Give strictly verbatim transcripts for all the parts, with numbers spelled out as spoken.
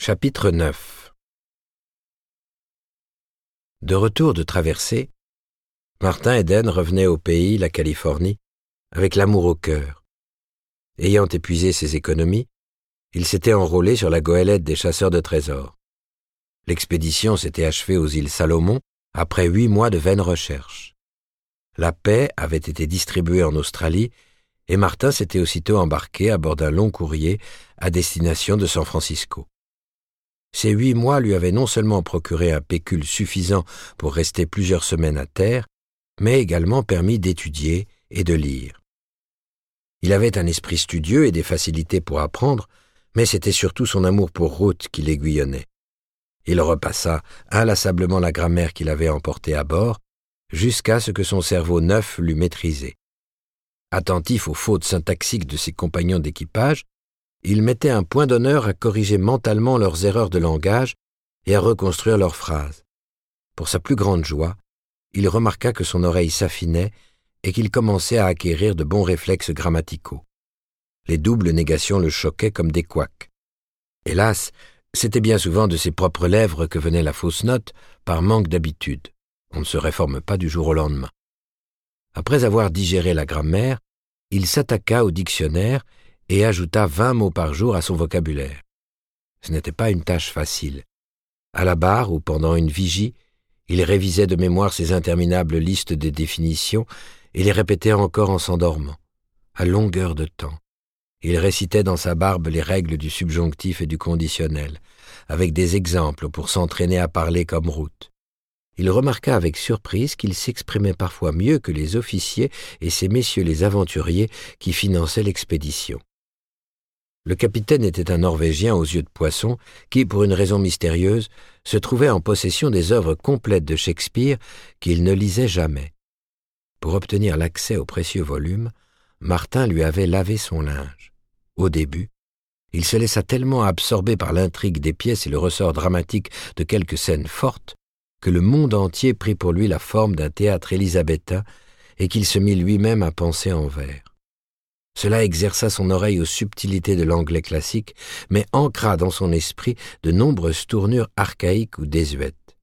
Chapitre neuf. De retour de traversée, Martin Eden revenait au pays, la Californie, avec l'amour au cœur. Ayant épuisé ses économies, il s'était enrôlé sur la goélette des chasseurs de trésors. L'expédition s'était achevée aux îles Salomon après huit mois de vaines recherches. La paix avait été distribuée en Australie et Martin s'était aussitôt embarqué à bord d'un long courrier à destination de San Francisco. Ces huit mois lui avaient non seulement procuré un pécule suffisant pour rester plusieurs semaines à terre, mais également permis d'étudier et de lire. Il avait un esprit studieux et des facilités pour apprendre, mais c'était surtout son amour pour Ruth qui l'aiguillonnait. Il repassa inlassablement la grammaire qu'il avait emportée à bord, jusqu'à ce que son cerveau neuf l'eût maîtrisé. Attentif aux fautes syntaxiques de ses compagnons d'équipage, il mettait un point d'honneur à corriger mentalement leurs erreurs de langage et à reconstruire leurs phrases. Pour sa plus grande joie, il remarqua que son oreille s'affinait et qu'il commençait à acquérir de bons réflexes grammaticaux. Les doubles négations le choquaient comme des couacs. Hélas, c'était bien souvent de ses propres lèvres que venait la fausse note par manque d'habitude. On ne se réforme pas du jour au lendemain. Après avoir digéré la grammaire, il s'attaqua au dictionnaire et ajouta vingt mots par jour à son vocabulaire. Ce n'était pas une tâche facile. À la barre ou pendant une vigie, il révisait de mémoire ses interminables listes de définitions et les répétait encore en s'endormant. À longueur de temps, il récitait dans sa barbe les règles du subjonctif et du conditionnel, avec des exemples pour s'entraîner à parler comme Ruth. Il remarqua avec surprise qu'il s'exprimait parfois mieux que les officiers et ces messieurs les aventuriers qui finançaient l'expédition. Le capitaine était un Norvégien aux yeux de poisson qui, pour une raison mystérieuse, se trouvait en possession des œuvres complètes de Shakespeare qu'il ne lisait jamais. Pour obtenir l'accès au précieux volume, Martin lui avait lavé son linge. Au début, il se laissa tellement absorber par l'intrigue des pièces et le ressort dramatique de quelques scènes fortes que le monde entier prit pour lui la forme d'un théâtre élisabétain et qu'il se mit lui-même à penser en vers. Cela exerça son oreille aux subtilités de l'anglais classique, mais ancra dans son esprit de nombreuses tournures archaïques ou désuètes.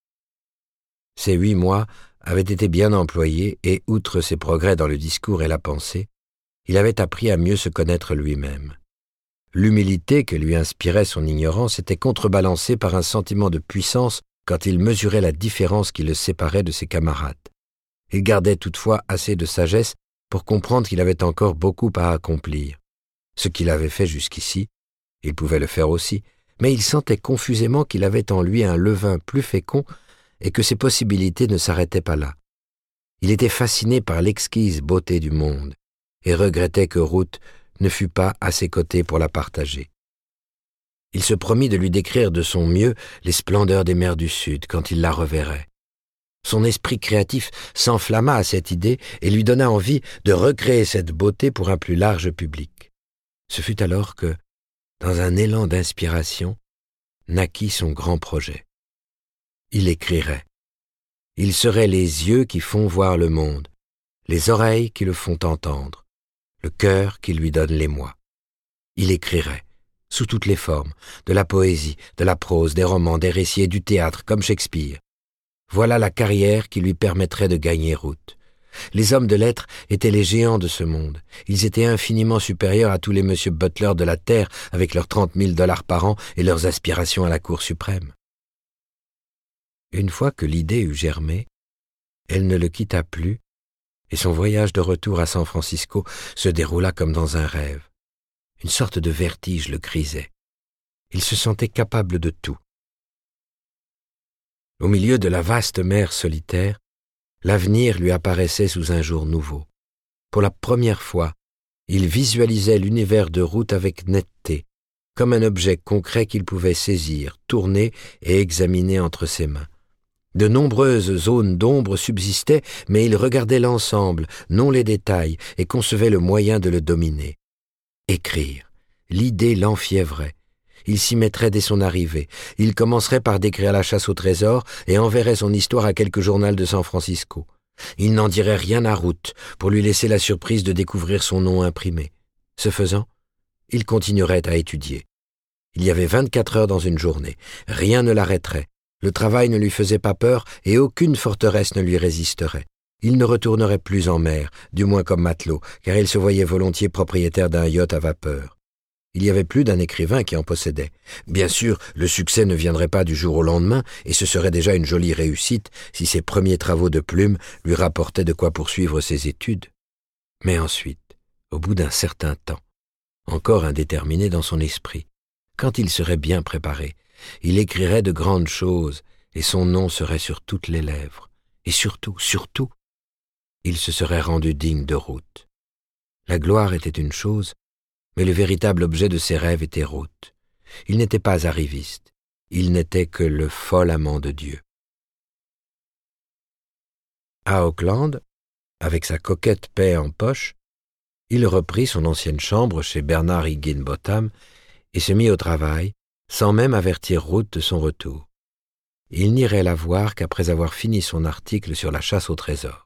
Ces huit mois avaient été bien employés et, outre ses progrès dans le discours et la pensée, il avait appris à mieux se connaître lui-même. L'humilité que lui inspirait son ignorance était contrebalancée par un sentiment de puissance quand il mesurait la différence qui le séparait de ses camarades. Il gardait toutefois assez de sagesse pour comprendre qu'il avait encore beaucoup à accomplir. Ce qu'il avait fait jusqu'ici, il pouvait le faire aussi, mais il sentait confusément qu'il avait en lui un levain plus fécond et que ses possibilités ne s'arrêtaient pas là. Il était fasciné par l'exquise beauté du monde et regrettait que Ruth ne fût pas à ses côtés pour la partager. Il se promit de lui décrire de son mieux les splendeurs des mers du Sud quand il la reverrait. Son esprit créatif s'enflamma à cette idée et lui donna envie de recréer cette beauté pour un plus large public. Ce fut alors que, dans un élan d'inspiration, naquit son grand projet. Il écrirait. Il serait les yeux qui font voir le monde, les oreilles qui le font entendre, le cœur qui lui donne l'émoi. Il écrirait, sous toutes les formes, de la poésie, de la prose, des romans, des récits et du théâtre, comme Shakespeare. Voilà la carrière qui lui permettrait de gagner Ruth. Les hommes de lettres étaient les géants de ce monde. Ils étaient infiniment supérieurs à tous les monsieur Butler de la Terre avec leurs trente mille dollars par an et leurs aspirations à la Cour suprême. Une fois que l'idée eut germé, elle ne le quitta plus et son voyage de retour à San Francisco se déroula comme dans un rêve. Une sorte de vertige le grisait. Il se sentait capable de tout. Au milieu de la vaste mer solitaire, l'avenir lui apparaissait sous un jour nouveau. Pour la première fois, il visualisait l'univers de Ruth avec netteté, comme un objet concret qu'il pouvait saisir, tourner et examiner entre ses mains. De nombreuses zones d'ombre subsistaient, mais il regardait l'ensemble, non les détails, et concevait le moyen de le dominer. Écrire, l'idée l'enfiévrait. Il s'y mettrait dès son arrivée. Il commencerait par décrire la chasse au trésor et enverrait son histoire à quelque journal de San Francisco. Il n'en dirait rien à Ruth pour lui laisser la surprise de découvrir son nom imprimé. Ce faisant, il continuerait à étudier. Il y avait vingt-quatre heures dans une journée. Rien ne l'arrêterait. Le travail ne lui faisait pas peur et aucune forteresse ne lui résisterait. Il ne retournerait plus en mer, du moins comme matelot, car il se voyait volontiers propriétaire d'un yacht à vapeur. Il y avait plus d'un écrivain qui en possédait. Bien sûr, le succès ne viendrait pas du jour au lendemain, et ce serait déjà une jolie réussite si ses premiers travaux de plume lui rapportaient de quoi poursuivre ses études. Mais ensuite, au bout d'un certain temps, encore indéterminé dans son esprit, quand il serait bien préparé, il écrirait de grandes choses, et son nom serait sur toutes les lèvres. Et surtout, surtout, il se serait rendu digne de Ruth. La gloire était une chose, mais le véritable objet de ses rêves était Ruth. Il n'était pas arriviste, il n'était que le fol amant de Dieu. À Auckland, avec sa coquette paix en poche, il reprit son ancienne chambre chez Bernard Higginbotham et se mit au travail, sans même avertir Ruth de son retour. Il n'irait la voir qu'après avoir fini son article sur la chasse au trésor.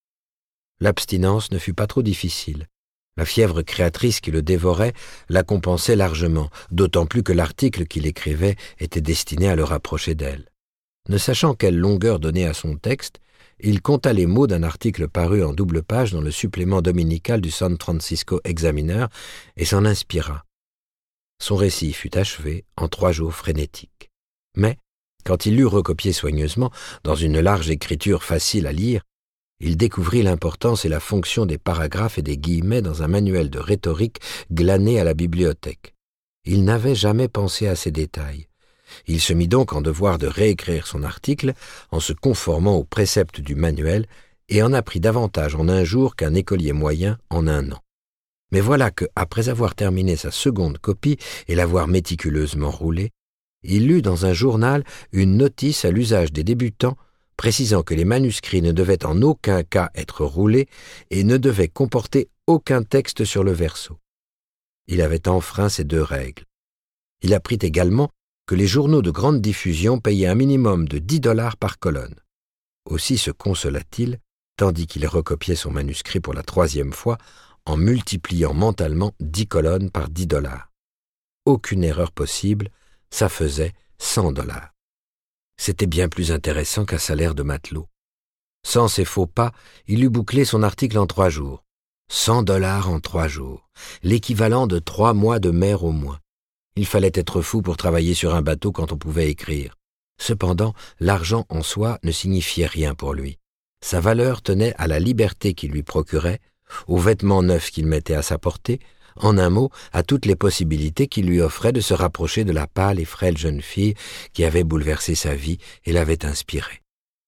L'abstinence ne fut pas trop difficile. La fièvre créatrice qui le dévorait la compensait largement, d'autant plus que l'article qu'il écrivait était destiné à le rapprocher d'elle. Ne sachant quelle longueur donner à son texte, il compta les mots d'un article paru en double page dans le supplément dominical du San Francisco Examiner et s'en inspira. Son récit fut achevé en trois jours frénétiques. Mais, quand il l'eut recopié soigneusement, dans une large écriture facile à lire, il découvrit l'importance et la fonction des paragraphes et des guillemets dans un manuel de rhétorique glané à la bibliothèque. Il n'avait jamais pensé à ces détails. Il se mit donc en devoir de réécrire son article en se conformant aux préceptes du manuel et en apprit davantage en un jour qu'un écolier moyen en un an. Mais voilà que, après avoir terminé sa seconde copie et l'avoir méticuleusement roulée, il lut dans un journal une notice à l'usage des débutants précisant que les manuscrits ne devaient en aucun cas être roulés et ne devaient comporter aucun texte sur le verso. Il avait enfreint ces deux règles. Il apprit également que les journaux de grande diffusion payaient un minimum de dix dollars par colonne. Aussi se consola-t-il, tandis qu'il recopiait son manuscrit pour la troisième fois, en multipliant mentalement dix colonnes par dix dollars. Aucune erreur possible, ça faisait cent dollars. C'était bien plus intéressant qu'un salaire de matelot. Sans ses faux pas, il eut bouclé son article en trois jours. Cent dollars en trois jours, l'équivalent de trois mois de mer au moins. Il fallait être fou pour travailler sur un bateau quand on pouvait écrire. Cependant, l'argent en soi ne signifiait rien pour lui. Sa valeur tenait à la liberté qu'il lui procurait, aux vêtements neufs qu'il mettait à sa portée, en un mot, à toutes les possibilités qu'il lui offrait de se rapprocher de la pâle et frêle jeune fille qui avait bouleversé sa vie et l'avait inspirée.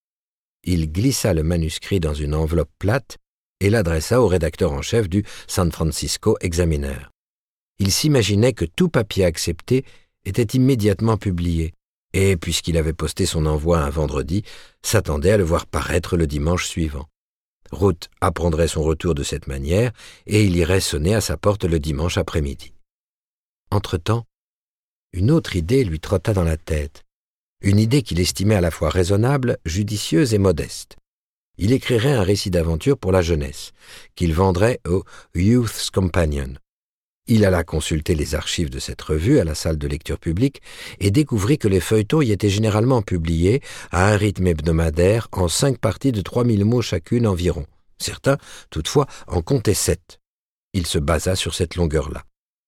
Il glissa le manuscrit dans une enveloppe plate et l'adressa au rédacteur en chef du San Francisco Examiner. Il s'imaginait que tout papier accepté était immédiatement publié et, puisqu'il avait posté son envoi un vendredi, s'attendait à le voir paraître le dimanche suivant. Ruth apprendrait son retour de cette manière et il irait sonner à sa porte le dimanche après-midi. Entre-temps, une autre idée lui trotta dans la tête, une idée qu'il estimait à la fois raisonnable, judicieuse et modeste. Il écrirait un récit d'aventure pour la jeunesse, qu'il vendrait au Youth's Companion. Il alla consulter les archives de cette revue à la salle de lecture publique et découvrit que les feuilletons y étaient généralement publiés à un rythme hebdomadaire en cinq parties de trois mille mots chacune environ. Certains, toutefois, en comptaient sept. Il se basa sur cette longueur-là.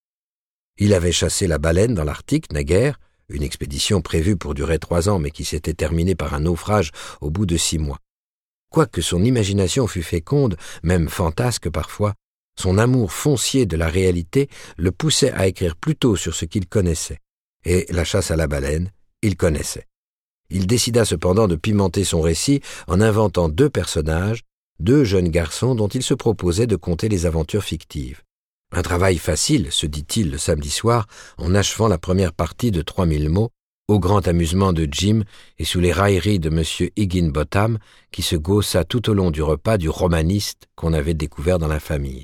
Il avait chassé la baleine dans l'Arctique, naguère, une expédition prévue pour durer trois ans mais qui s'était terminée par un naufrage au bout de six mois. Quoique son imagination fût féconde, même fantasque parfois, son amour foncier de la réalité le poussait à écrire plutôt sur ce qu'il connaissait. Et la chasse à la baleine, il connaissait. Il décida cependant de pimenter son récit en inventant deux personnages, deux jeunes garçons dont il se proposait de conter les aventures fictives. Un travail facile, se dit-il le samedi soir, en achevant la première partie de trois mille mots, au grand amusement de Jim et sous les railleries de M. Higginbotham, qui se gaussa tout au long du repas du romaniste qu'on avait découvert dans la famille.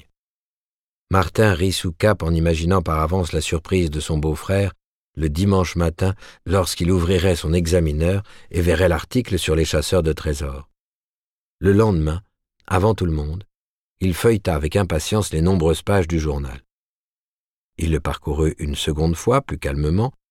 Martin rit sous cape en imaginant par avance la surprise de son beau-frère le dimanche matin lorsqu'il ouvrirait son examineur et verrait l'article sur les chasseurs de trésors. Le lendemain, avant tout le monde, il feuilleta avec impatience les nombreuses pages du journal. Il le parcourut une seconde fois, plus calmement,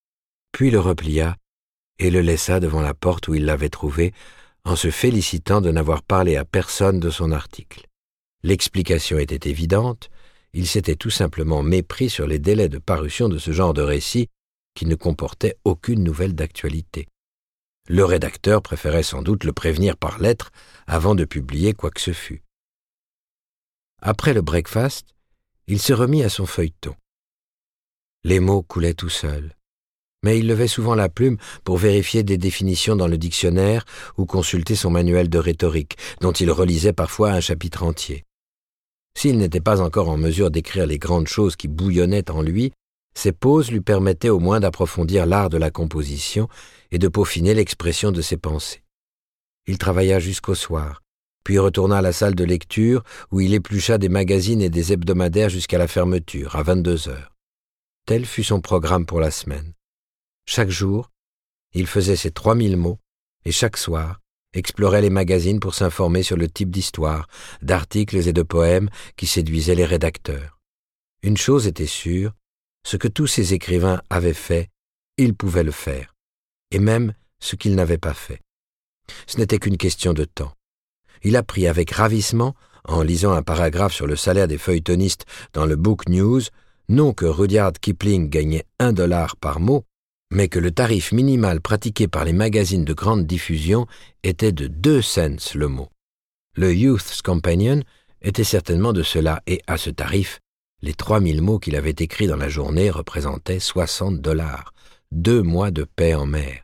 puis le replia et le laissa devant la porte où il l'avait trouvé, en se félicitant de n'avoir parlé à personne de son article. L'explication était évidente, il s'était tout simplement mépris sur les délais de parution de ce genre de récit qui ne comportait aucune nouvelle d'actualité. Le rédacteur préférait sans doute le prévenir par lettre avant de publier quoi que ce fût. Après le breakfast, il se remit à son feuilleton. Les mots coulaient tout seuls, mais il levait souvent la plume pour vérifier des définitions dans le dictionnaire ou consulter son manuel de rhétorique, dont il relisait parfois un chapitre entier. S'il n'était pas encore en mesure d'écrire les grandes choses qui bouillonnaient en lui, ces pauses lui permettaient au moins d'approfondir l'art de la composition et de peaufiner l'expression de ses pensées. Il travailla jusqu'au soir, puis retourna à la salle de lecture où il éplucha des magazines et des hebdomadaires jusqu'à la fermeture, à vingt-deux heures. Tel fut son programme pour la semaine. Chaque jour, il faisait ses trois mille mots et chaque soir, explorait les magazines pour s'informer sur le type d'histoire, d'articles et de poèmes qui séduisaient les rédacteurs. Une chose était sûre, ce que tous ces écrivains avaient fait, il pouvait le faire, et même ce qu'ils n'avaient pas fait. Ce n'était qu'une question de temps. Il apprit avec ravissement, en lisant un paragraphe sur le salaire des feuilletonistes dans le Book News, non que Rudyard Kipling gagnait un dollar par mot, mais que le tarif minimal pratiqué par les magazines de grande diffusion était de deux cents le mot. Le Youth's Companion était certainement de cela, et à ce tarif, les trois mille mots qu'il avait écrits dans la journée représentaient soixante dollars, deux mois de paix en mer.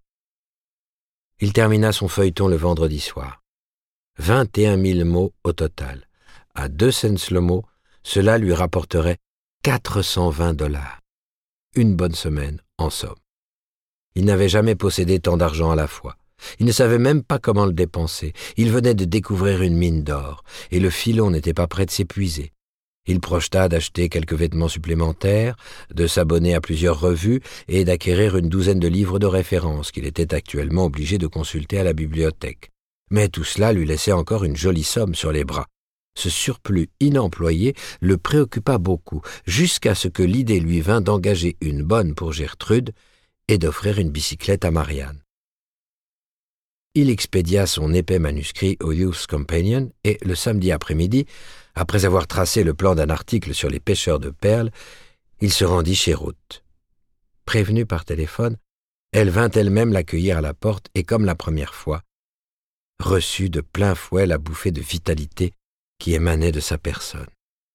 Il termina son feuilleton le vendredi soir. vingt et un mille mots au total. À deux cents le mot, cela lui rapporterait quatre cent vingt dollars. Une bonne semaine, en somme. Il n'avait jamais possédé tant d'argent à la fois. Il ne savait même pas comment le dépenser. Il venait de découvrir une mine d'or, et le filon n'était pas prêt de s'épuiser. Il projeta d'acheter quelques vêtements supplémentaires, de s'abonner à plusieurs revues et d'acquérir une douzaine de livres de référence qu'il était actuellement obligé de consulter à la bibliothèque. Mais tout cela lui laissait encore une jolie somme sur les bras. Ce surplus inemployé le préoccupa beaucoup, jusqu'à ce que l'idée lui vint d'engager une bonne pour Gertrude et d'offrir une bicyclette à Marianne. Il expédia son épais manuscrit au Youth's Companion et, le samedi après-midi, après avoir tracé le plan d'un article sur les pêcheurs de perles, il se rendit chez Ruth. Prévenue par téléphone, elle vint elle-même l'accueillir à la porte et, comme la première fois, reçut de plein fouet la bouffée de vitalité qui émanait de sa personne.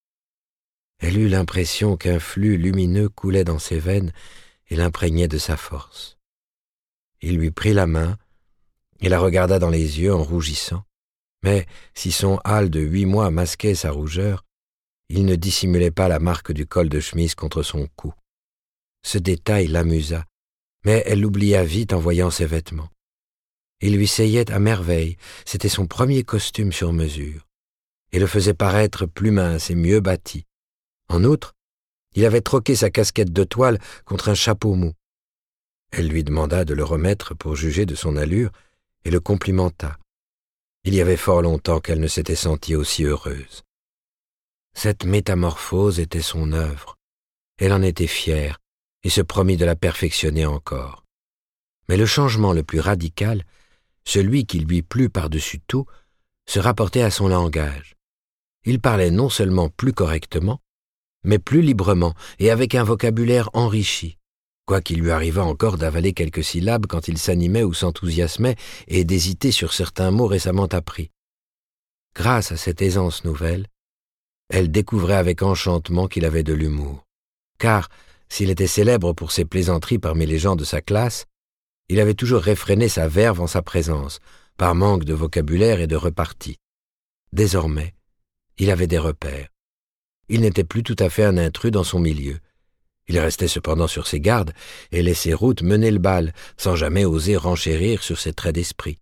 Elle eut l'impression qu'un flux lumineux coulait dans ses veines et l'imprégnait de sa force. Il lui prit la main et la regarda dans les yeux en rougissant, mais si son hâle de huit mois masquait sa rougeur, il ne dissimulait pas la marque du col de chemise contre son cou. Ce détail l'amusa, mais elle l'oublia vite en voyant ses vêtements. Il lui seyait à merveille, c'était son premier costume sur mesure, et le faisait paraître plus mince et mieux bâti. En outre, il avait troqué sa casquette de toile contre un chapeau mou. Elle lui demanda de le remettre pour juger de son allure et le complimenta. Il y avait fort longtemps qu'elle ne s'était sentie aussi heureuse. Cette métamorphose était son œuvre. Elle en était fière et se promit de la perfectionner encore. Mais le changement le plus radical, celui qui lui plut par-dessus tout, se rapportait à son langage. Il parlait non seulement plus correctement, mais plus librement et avec un vocabulaire enrichi, quoiqu'il lui arrivât encore d'avaler quelques syllabes quand il s'animait ou s'enthousiasmait et d'hésiter sur certains mots récemment appris. Grâce à cette aisance nouvelle, elle découvrait avec enchantement qu'il avait de l'humour, car, s'il était célèbre pour ses plaisanteries parmi les gens de sa classe, il avait toujours réfréné sa verve en sa présence, par manque de vocabulaire et de repartie. Désormais, il avait des repères. Il n'était plus tout à fait un intrus dans son milieu. Il restait cependant sur ses gardes et laissait Ruth mener le bal, sans jamais oser renchérir sur ses traits d'esprit.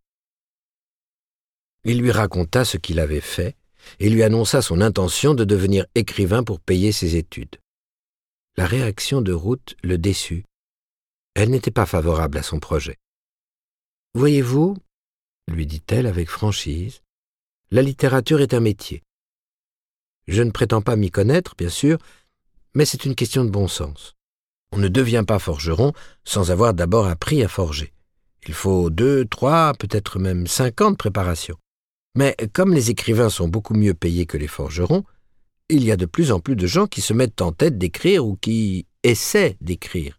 Il lui raconta ce qu'il avait fait et lui annonça son intention de devenir écrivain pour payer ses études. La réaction de Ruth le déçut. Elle n'était pas favorable à son projet. « Voyez-vous, » lui dit-elle avec franchise, « la littérature est un métier. Je ne prétends pas m'y connaître, bien sûr, mais c'est une question de bon sens. On ne devient pas forgeron sans avoir d'abord appris à forger. Il faut deux, trois, peut-être même cinquante préparations. Mais comme les écrivains sont beaucoup mieux payés que les forgerons, il y a de plus en plus de gens qui se mettent en tête d'écrire ou qui essaient d'écrire.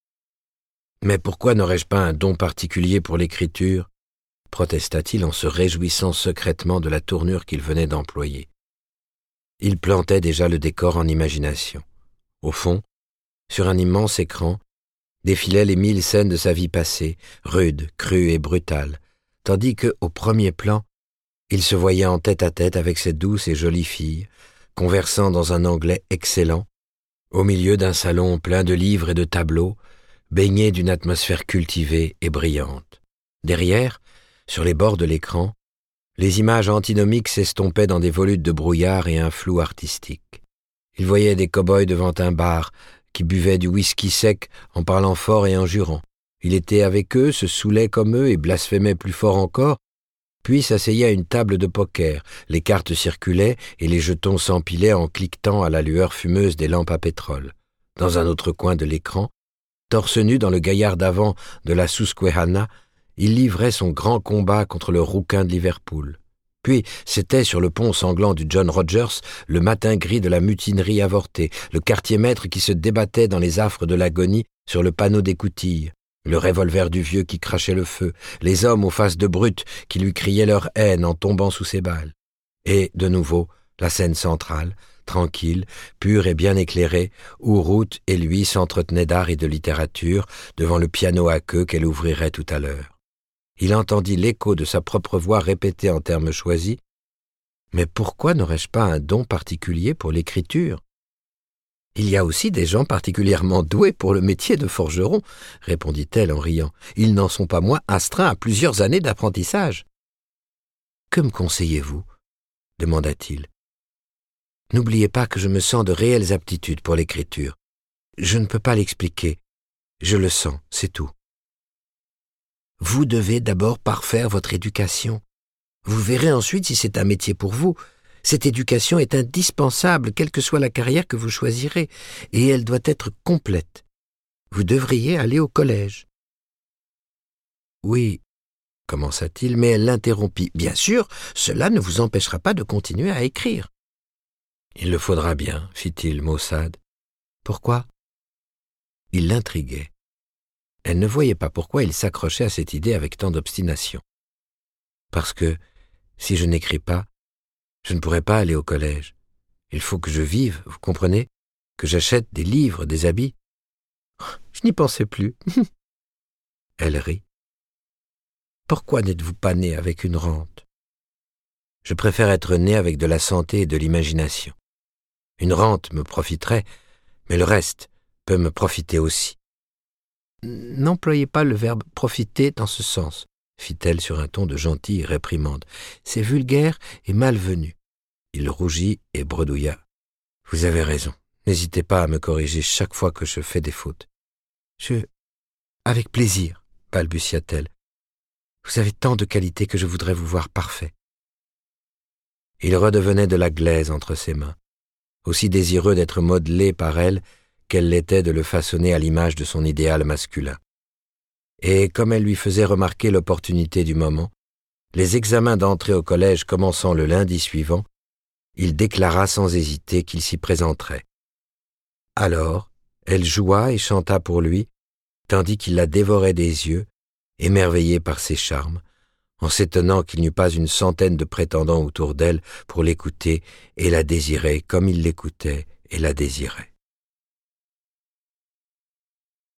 Mais pourquoi n'aurais-je pas un don particulier pour l'écriture ? Protesta-t-il en se réjouissant secrètement de la tournure qu'il venait d'employer. Il plantait déjà le décor en imagination. Au fond, sur un immense écran, défilaient les mille scènes de sa vie passée, rudes, crues et brutales, tandis que, au premier plan, il se voyait en tête-à-tête avec cette douce et jolie fille, conversant dans un anglais excellent, au milieu d'un salon plein de livres et de tableaux, baigné d'une atmosphère cultivée et brillante. Derrière, sur les bords de l'écran, les images antinomiques s'estompaient dans des volutes de brouillard et un flou artistique. Il voyait des cow-boys devant un bar, qui buvaient du whisky sec en parlant fort et en jurant. Il était avec eux, se saoulait comme eux et blasphémait plus fort encore, puis s'asseyait à une table de poker, les cartes circulaient et les jetons s'empilaient en cliquetant à la lueur fumeuse des lampes à pétrole. Dans un autre coin de l'écran, torse nu dans le gaillard d'avant de la Susquehanna, il livrait son grand combat contre le rouquin de Liverpool. Puis, c'était sur le pont sanglant du John Rogers, le matin gris de la mutinerie avortée, le quartier-maître qui se débattait dans les affres de l'agonie sur le panneau d'écoutille, le revolver du vieux qui crachait le feu, les hommes aux faces de brutes qui lui criaient leur haine en tombant sous ses balles. Et, de nouveau, la scène centrale, tranquille, pure et bien éclairée, où Ruth et lui s'entretenaient d'art et de littérature devant le piano à queue qu'elle ouvrirait tout à l'heure. Il entendit l'écho de sa propre voix répétée en termes choisis. « Mais pourquoi n'aurais-je pas un don particulier pour l'écriture ?»« Il y a aussi des gens particulièrement doués pour le métier de forgeron, » répondit-elle en riant. « Ils n'en sont pas moins astreints à plusieurs années d'apprentissage. »« Que me conseillez-vous » demanda-t-il. « N'oubliez pas que je me sens de réelles aptitudes pour l'écriture. Je ne peux pas l'expliquer. Je le sens, c'est tout. Vous devez d'abord parfaire votre éducation. Vous verrez ensuite si c'est un métier pour vous. Cette éducation est indispensable, quelle que soit la carrière que vous choisirez, et elle doit être complète. Vous devriez aller au collège. »« Oui, » commença-t-il, mais elle l'interrompit. « Bien sûr, cela ne vous empêchera pas de continuer à écrire. »« Il le faudra bien, » fit-il maussade. « Pourquoi ?» Il l'intriguait. Elle ne voyait pas pourquoi il s'accrochait à cette idée avec tant d'obstination. « Parce que, si je n'écris pas, je ne pourrai pas aller au collège. Il faut que je vive, vous comprenez, que j'achète des livres, des habits. » Je n'y pensais plus. Elle rit. « Pourquoi n'êtes-vous pas né avec une rente ? Je préfère être né avec de la santé et de l'imagination. Une rente me profiterait, mais le reste peut me profiter aussi. » « N'employez pas le verbe « profiter » dans ce sens, » fit-elle sur un ton de gentille réprimande. « C'est vulgaire et malvenu. » Il rougit et bredouilla. « Vous avez raison. N'hésitez pas à me corriger chaque fois que je fais des fautes. »« Je... avec plaisir, » balbutia-t-elle. « Vous avez tant de qualités que je voudrais vous voir parfait. » Il redevenait de la glaise entre ses mains, aussi désireux d'être modelé par elle qu'elle l'était de le façonner à l'image de son idéal masculin. Et comme elle lui faisait remarquer l'opportunité du moment, les examens d'entrée au collège commençant le lundi suivant, il déclara sans hésiter qu'il s'y présenterait. Alors, elle joua et chanta pour lui, tandis qu'il la dévorait des yeux, émerveillé par ses charmes, en s'étonnant qu'il n'y eût pas une centaine de prétendants autour d'elle pour l'écouter et la désirer comme il l'écoutait et la désirait.